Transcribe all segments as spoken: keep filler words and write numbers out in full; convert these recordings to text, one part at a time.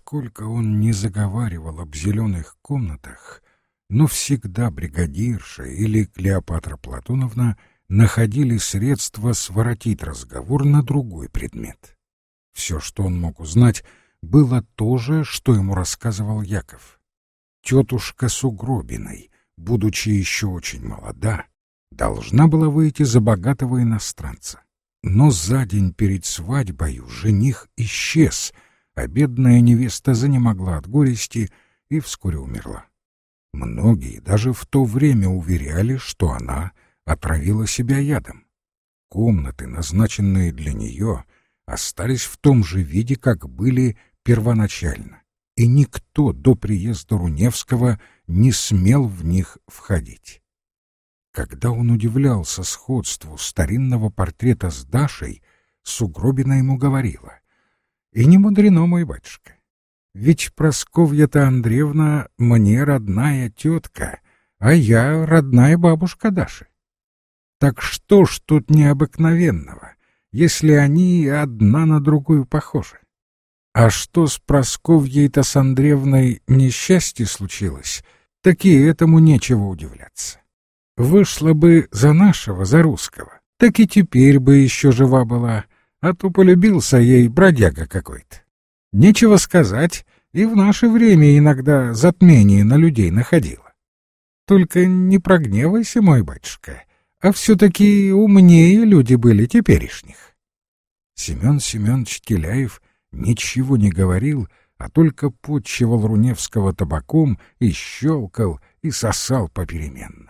Сколько он не заговаривал об зеленых комнатах, но всегда бригадирша или Клеопатра Платоновна находили средства своротить разговор на другой предмет. Все, что он мог узнать, было то же, что ему рассказывал Яков. Тетушка Сугробиной, будучи еще очень молода, должна была выйти за богатого иностранца. Но за день перед свадьбою жених исчез, а бедная невеста занемогла от горести и вскоре умерла. Многие даже в то время уверяли, что она отравила себя ядом. Комнаты, назначенные для нее, остались в том же виде, как были первоначально, и никто до приезда Руневского не смел в них входить. Когда он удивлялся сходству старинного портрета с Дашей, Сугробина ему говорила: «И не мудрено, мой батюшка, ведь Прасковья-то Андреевна мне родная тетка, а я родная бабушка Даши. Так что ж тут необыкновенного, если они одна на другую похожи? А что с Прасковьей-то с Андреевной несчастье случилось, так и этому нечего удивляться. Вышла бы за нашего, за русского, так и теперь бы еще жива была, а то полюбился ей бродяга какой-то. Нечего сказать, и в наше время иногда затмение на людей находила. Только не прогневайся, мой батюшка, а все-таки умнее люди были теперешних». Семен Семенович Теляев ничего не говорил, а только подчивал Руневского табаком и щелкал, и сосал попеременно.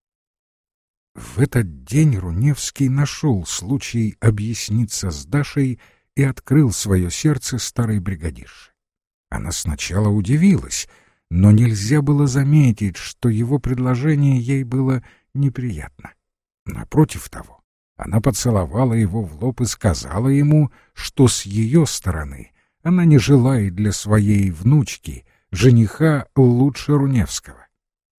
В этот день Руневский нашел случай объясниться с Дашей и открыл свое сердце старой бригадирше. Она сначала удивилась, но нельзя было заметить, что его предложение ей было неприятно. Напротив того, она поцеловала его в лоб и сказала ему, что с ее стороны она не желает для своей внучки жениха лучше Руневского.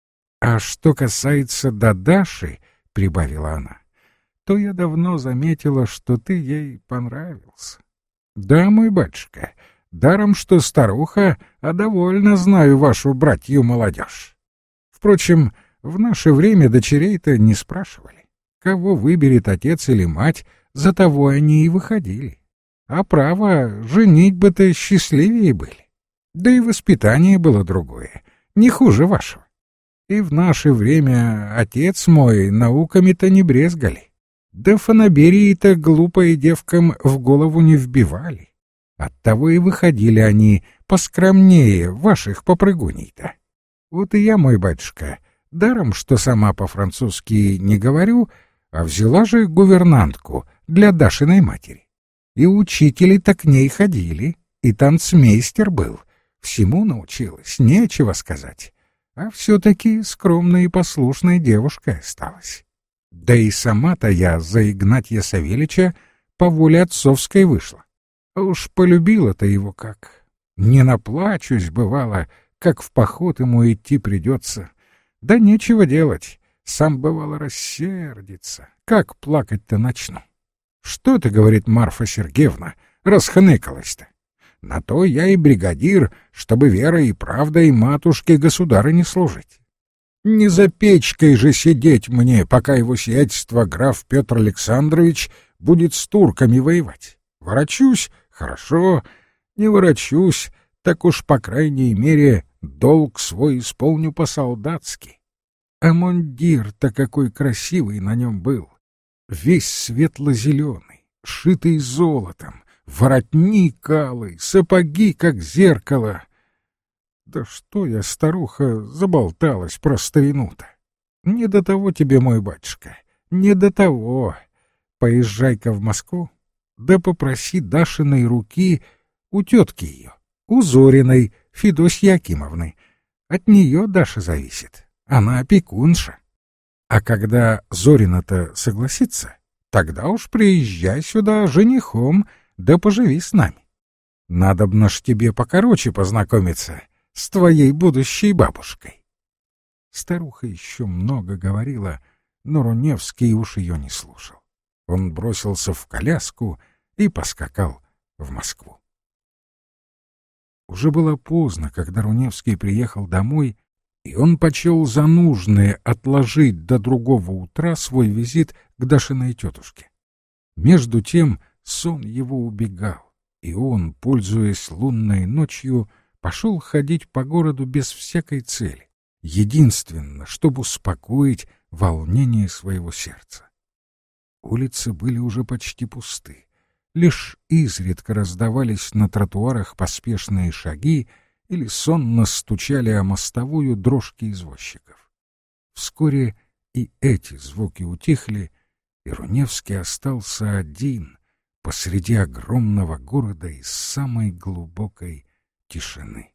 «А что касается до Даши, — прибавила она, — то я давно заметила, что ты ей понравился. Да, мой батюшка, даром что старуха, а довольно знаю вашу братью молодежь. Впрочем, в наше время дочерей-то не спрашивали. Кого выберет отец или мать, за того они и выходили. А право, женитьбы-то счастливее были. Да и воспитание было другое, не хуже вашего. И в наше время отец мой науками-то не брезгали. Да фанаберии-то глупые девкам в голову не вбивали. Оттого и выходили они поскромнее ваших попрыгуней-то. Вот и я, мой батюшка, даром, что сама по-французски не говорю, а взяла же гувернантку для Дашиной матери. И учители-то к ней ходили, и танцмейстер был. Всему научилась, нечего сказать. А все-таки скромной и послушной девушкой осталась. Да и сама-то я за Игнатья Савельича по воле отцовской вышла. А уж полюбила-то его как. Не наплачусь, бывало, как в поход ему идти придется. Да нечего делать, сам, бывало, рассердится. Как плакать-то начну? Что ты, говорит Марфа Сергеевна, расхныкалась-то? На то я и бригадир, чтобы верой и правдой матушке-государыне служить. Не за печкой же сидеть мне, пока его сиятельство граф Петр Александрович будет с турками воевать. Ворочусь — хорошо, не ворочусь, так уж, по крайней мере, долг свой исполню по-солдатски. А мундир-то какой красивый на нем был! Весь светло-зеленый, шитый золотом, воротник алый, сапоги, как зеркало. Да что я, старуха, заболталась про старину-то. Не до того тебе, мой батюшка, не до того. Поезжай-ка в Москву, да попроси Дашиной руки у тетки ее, у Зориной, Федосьи Акимовны. От нее Даша зависит, она опекунша. А когда Зорина-то согласится, тогда уж приезжай сюда женихом, да поживи с нами. Надобно ж тебе покороче познакомиться с твоей будущей бабушкой. Старуха еще много говорила, но Руневский уж ее не слушал. Он бросился в коляску и поскакал в Москву. Уже было поздно, когда Руневский приехал домой, и он почел за нужное отложить до другого утра свой визит к Дашиной тетушке. Между тем сон его убегал, и он, пользуясь лунной ночью, пошел ходить по городу без всякой цели, единственно, чтобы успокоить волнение своего сердца. Улицы были уже почти пусты. Лишь изредка раздавались на тротуарах поспешные шаги или сонно стучали о мостовую дрожки извозчиков. Вскоре и эти звуки утихли, и Руневский остался один посреди огромного города из самой глубокой тишины.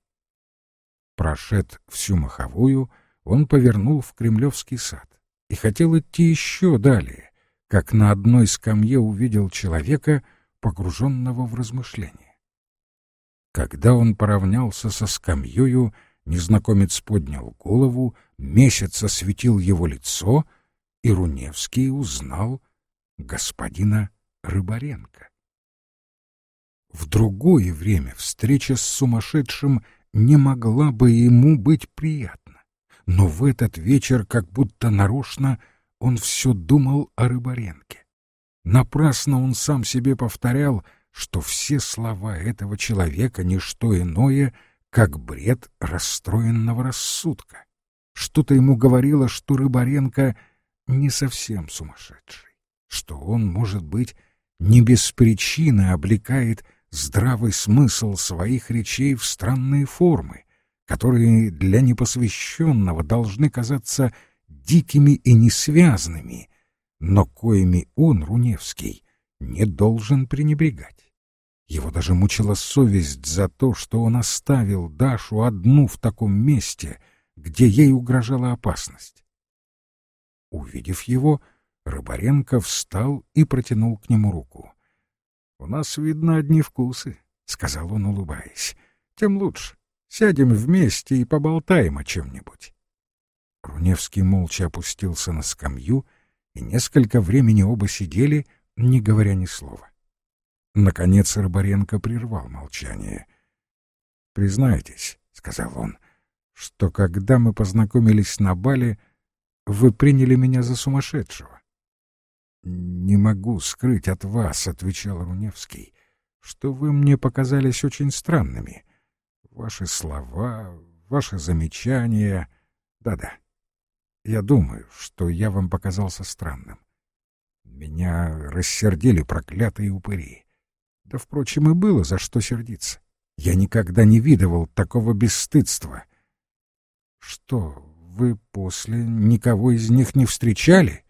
Прошед всю маховую, он повернул в Кремлевский сад и хотел идти еще далее, как на одной скамье увидел человека, погруженного в размышления. Когда он поравнялся со скамьёю, незнакомец поднял голову, месяц осветил его лицо, и Руневский узнал господина Рыбаренко. В другое время встреча с сумасшедшим не могла бы ему быть приятна, но в этот вечер, как будто нарочно, он все думал о Рыбаренке. Напрасно он сам себе повторял, что все слова этого человека — не что иное, как бред расстроенного рассудка. Что-то ему говорило, что Рыбаренко не совсем сумасшедший, что он, может быть, не без причины облекает здравый смысл своих речей в странные формы, которые для непосвященного должны казаться дикими и несвязными, но коими он, Руневский, не должен пренебрегать. Его даже мучила совесть за то, что он оставил Дашу одну в таком месте, где ей угрожала опасность. Увидев его, Рыбаренко встал и протянул к нему руку. — У нас, видно, одни вкусы, — сказал он, улыбаясь. — Тем лучше. Сядем вместе и поболтаем о чем-нибудь. Руневский молча опустился на скамью, и несколько времени оба сидели, не говоря ни слова. Наконец Рыбаренко прервал молчание. — Признайтесь, — сказал он, — что когда мы познакомились на бале, вы приняли меня за сумасшедшего. — Не могу скрыть от вас, — отвечал Руневский, — что вы мне показались очень странными. Ваши слова, ваши замечания... Да-да. Я думаю, что я вам показался странным. Меня рассердили проклятые упыри. Да, впрочем, и было за что сердиться. Я никогда не видывал такого бесстыдства. Что, вы после никого из них не встречали?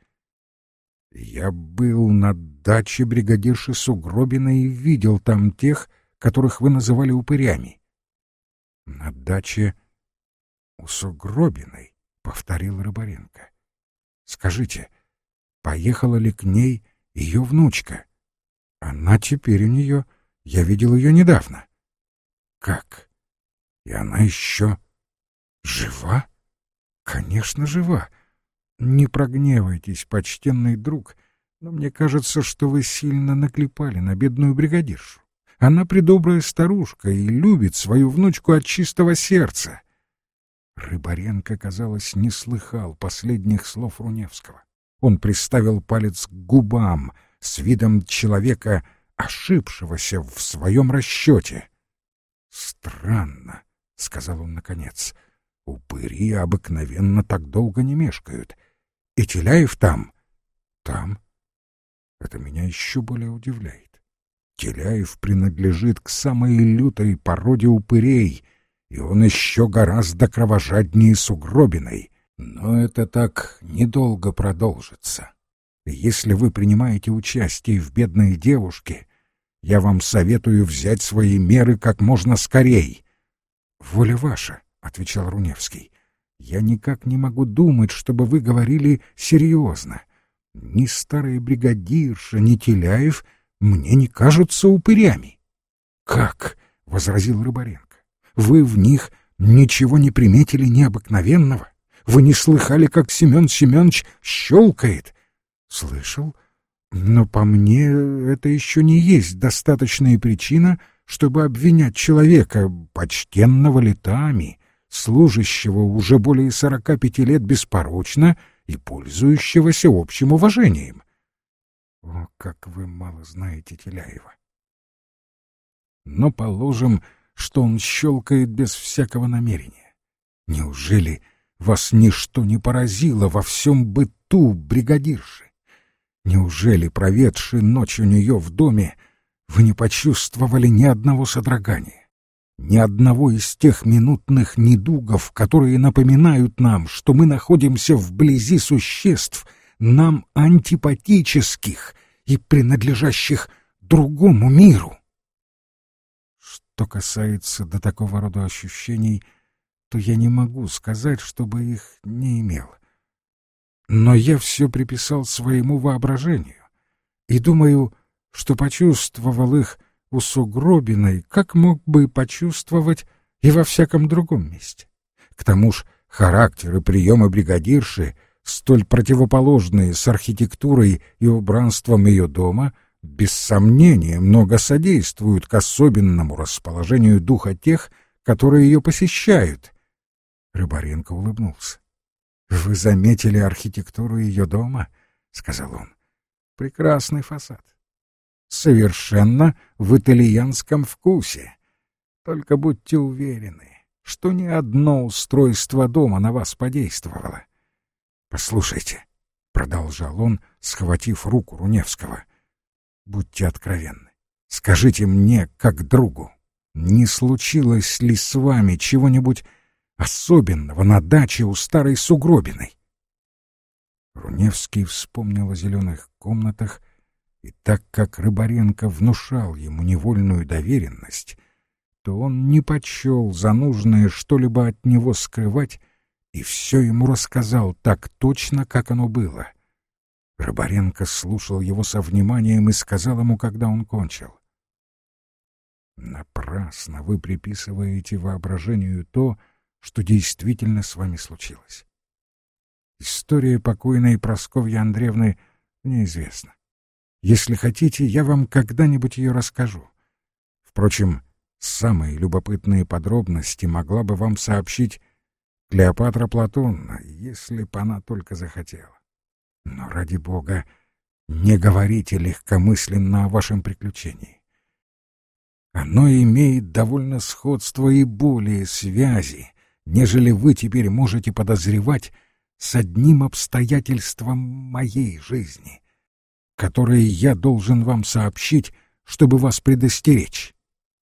Я был на даче бригадирши Сугробиной и видел там тех, которых вы называли упырями. На даче у Сугробиной, — повторил Рыбаренко. Скажите, поехала ли к ней ее внучка? Она теперь у нее, я видел ее недавно. Как? И она еще жива? Конечно, жива. Не прогневайтесь, почтенный друг, но мне кажется, что вы сильно наклепали на бедную бригадиршу. Она предобрая старушка и любит свою внучку от чистого сердца. Рыбаренко, казалось, не слыхал последних слов Руневского. Он приставил палец к губам с видом человека, ошибшегося в своем расчете. «Странно», — сказал он наконец, — «упыри обыкновенно так долго не мешкают. И Теляев там?» «Там?» Это меня еще более удивляет. Теляев принадлежит к самой лютой породе упырей, и он еще гораздо кровожаднее Сугробиной. Но это так недолго продолжится. Если вы принимаете участие в бедной девушке, я вам советую взять свои меры как можно скорей. — Воля ваша, — отвечал Руневский. — Я никак не могу думать, чтобы вы говорили серьезно. Ни старая бригадирша, ни Теляев мне не кажутся упырями. — Как? — возразил Рыбаренко. — Вы в них ничего не приметили необыкновенного? Вы не слыхали, как Семен Семенович щелкает? — Слышал, но по мне это еще не есть достаточная причина, чтобы обвинять человека, почтенного летами, служащего уже более сорока пяти лет беспорочно и пользующегося общим уважением. О, как вы мало знаете Теляева! Но положим, что он щелкает без всякого намерения. Неужели вас ничто не поразило во всем быту бригадирши? Неужели, проведши ночь у нее в доме, вы не почувствовали ни одного содрогания, ни одного из тех минутных недугов, которые напоминают нам, что мы находимся вблизи существ, нам антипатических и принадлежащих другому миру? Что касается до такого рода ощущений, то я не могу сказать, чтобы их не имел. Но я все приписал своему воображению и думаю, что почувствовал их у Сугробиной, как мог бы почувствовать и во всяком другом месте. К тому ж характер и приемы бригадирши, столь противоположные с архитектурой и убранством ее дома, без сомнения много содействуют к особенному расположению духа тех, которые ее посещают. Рыбаренко улыбнулся. — Вы заметили архитектуру ее дома? — сказал он. — Прекрасный фасад. Совершенно в итальянском вкусе. Только будьте уверены, что ни одно устройство дома на вас подействовало. — Послушайте, — продолжал он, схватив руку Руневского, — будьте откровенны. Скажите мне, как другу, не случилось ли с вами чего-нибудь особенного на даче у старой Сугробиной? Руневский вспомнил о зеленых комнатах, и так как Рыбаренко внушал ему невольную доверенность, то он не почел за нужное что-либо от него скрывать и все ему рассказал так точно, как оно было. Рыбаренко слушал его со вниманием и сказал ему, когда он кончил: «Напрасно вы приписываете воображению то, что действительно с вами случилось. История покойной Прасковьи Андреевны мне известна. Если хотите, я вам когда-нибудь ее расскажу. Впрочем, самые любопытные подробности могла бы вам сообщить Клеопатра Платоновна, если бы она только захотела. Но, ради бога, не говорите легкомысленно о вашем приключении. Оно имеет довольно сходство и более связи, нежели вы теперь можете подозревать, с одним обстоятельством моей жизни, которое я должен вам сообщить, чтобы вас предостеречь».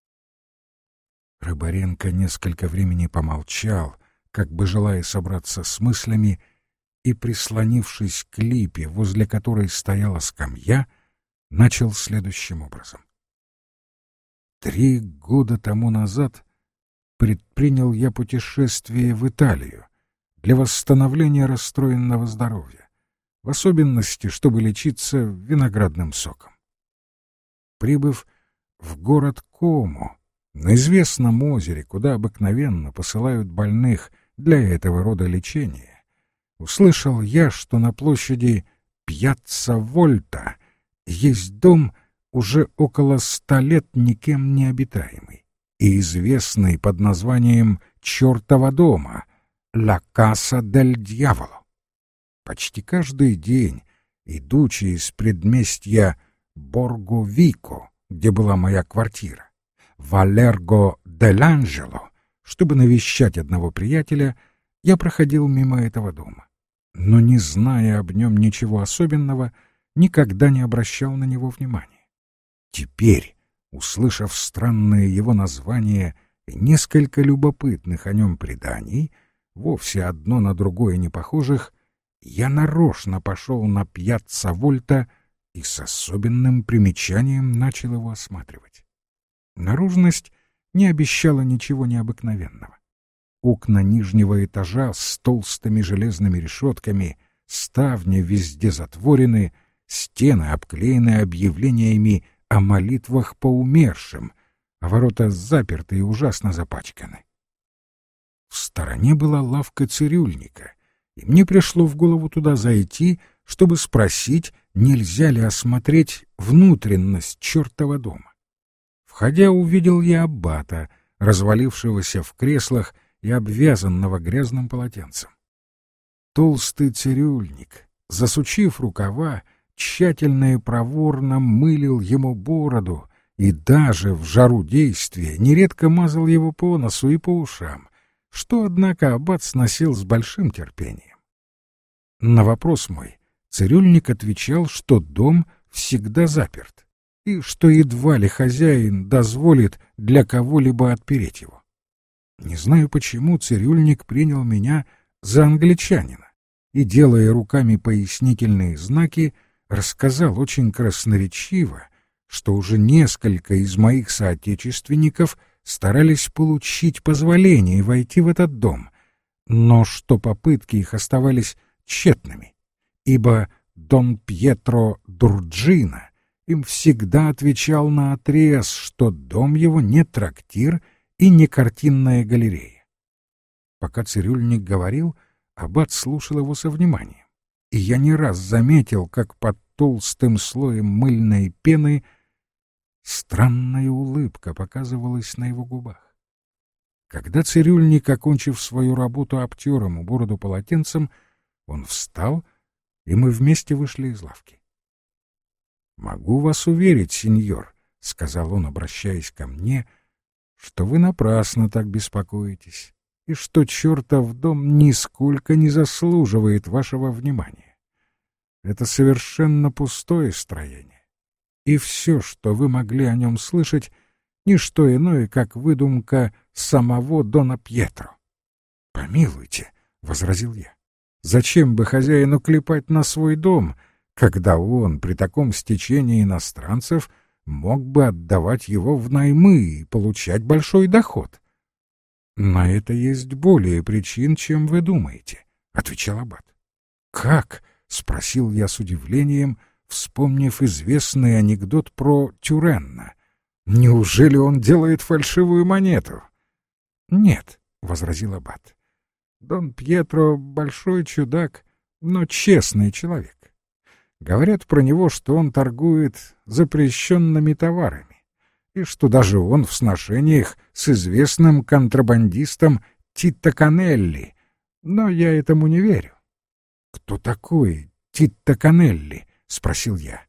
Рыбаренко несколько времени помолчал, как бы желая собраться с мыслями, и, прислонившись к липе, возле которой стояла скамья, начал следующим образом. «Три года тому назад предпринял я путешествие в Италию для восстановления расстроенного здоровья, в особенности, чтобы лечиться виноградным соком. Прибыв в город Кому, на известном озере, куда обыкновенно посылают больных для этого рода лечения, услышал я, что на площади Пьяцца Вольта есть дом, уже около ста лет никем не обитаемый и известный под названием «Чертова дома» «Ла Каса дель Дьяволо». Почти каждый день, идучи из предместья Борго-Вико, где была моя квартира, в Алерго дель Анджело, чтобы навещать одного приятеля, я проходил мимо этого дома, но, не зная об нем ничего особенного, никогда не обращал на него внимания. Теперь, услышав странное его название и несколько любопытных о нем преданий, вовсе одно на другое не похожих, я нарочно пошел на Пьяцца Вольта и с особенным примечанием начал его осматривать. Наружность не обещала ничего необыкновенного. Окна нижнего этажа с толстыми железными решетками, ставни везде затворены, стены обклеены объявлениями о молитвах по умершим, а ворота заперты и ужасно запачканы. В стороне была лавка цирюльника, и мне пришло в голову туда зайти, чтобы спросить, нельзя ли осмотреть внутренность чертова дома. В Входя, увидел я аббата, развалившегося в креслах и обвязанного грязным полотенцем. Толстый цирюльник, засучив рукава, тщательно и проворно мылил ему бороду и даже в жару действия нередко мазал его по носу и по ушам, что, однако, аббат сносил с большим терпением. На вопрос мой цирюльник отвечал, что дом всегда заперт, и что едва ли хозяин дозволит для кого-либо отпереть его. Не знаю, почему цирюльник принял меня за англичанина и, делая руками пояснительные знаки, рассказал очень красноречиво, что уже несколько из моих соотечественников старались получить позволение войти в этот дом, но что попытки их оставались тщетными, ибо Дон Пьетро Дурджино им всегда отвечал наотрез, что дом его не трактир и не картинная галерея. Пока цирюльник говорил, аббат слушал его со вниманием, и я не раз заметил, как под толстым слоем мыльной пены странная улыбка показывалась на его губах. Когда цирюльник, окончив свою работу, обтер ему бороду полотенцем, он встал, и мы вместе вышли из лавки. «Могу вас уверить, сеньор», — сказал он, обращаясь ко мне, — «что вы напрасно так беспокоитесь, и что чертов дом нисколько не заслуживает вашего внимания. Это совершенно пустое строение, и все, что вы могли о нем слышать, — ничто иное, как выдумка самого Дона Пьетро». «Помилуйте», — возразил я, — «зачем бы хозяину клепать на свой дом, когда он при таком стечении иностранцев мог бы отдавать его в наймы и получать большой доход?» «На это есть более причин, чем вы думаете», — отвечал аббат. «Как?» — спросил я с удивлением, вспомнив известный анекдот про Тюренна. «Неужели он делает фальшивую монету?» «Нет», — возразил аббат. «Дон Пьетро — большой чудак, но честный человек. Говорят про него, что он торгует запрещенными товарами, и что даже он в сношениях с известным контрабандистом Титто Канелли, но я этому не верю». «Кто такой Титто Канелли?» — спросил я.